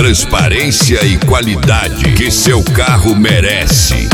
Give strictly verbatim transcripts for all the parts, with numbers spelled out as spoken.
transparência e qualidade que seu carro merece.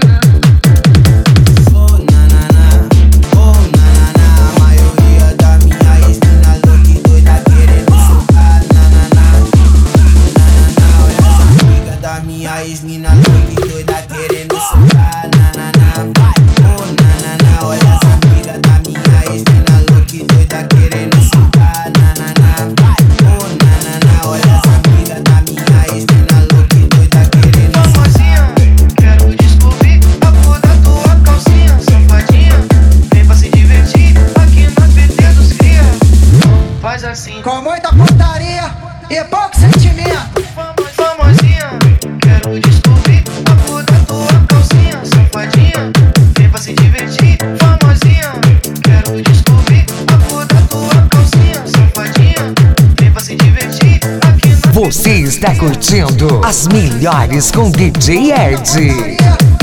Mina louca e doida querendo socar, nanana, vai. Oh, nanana, olha essa amiga da minha ex. Mina louca e doida querendo socar, nanana, vai. Oh, nanana, olha essa amiga da minha ex. Mina louca e doida querendo socar. Quero descobrir a cor da tua calcinha, safadinha. Vem pra se divertir aqui no P T dos cria. Faz assim, com muita putaria e pouco sentimento. Famosinha, quero descobrir a cor da tua calcinha, safadinha. Vem pra se divertir, famosinha. Quero descobrir a cor da tua calcinha, safadinha. Vem pra se divertir aqui na... Você está curtindo as melhores com D J Erd.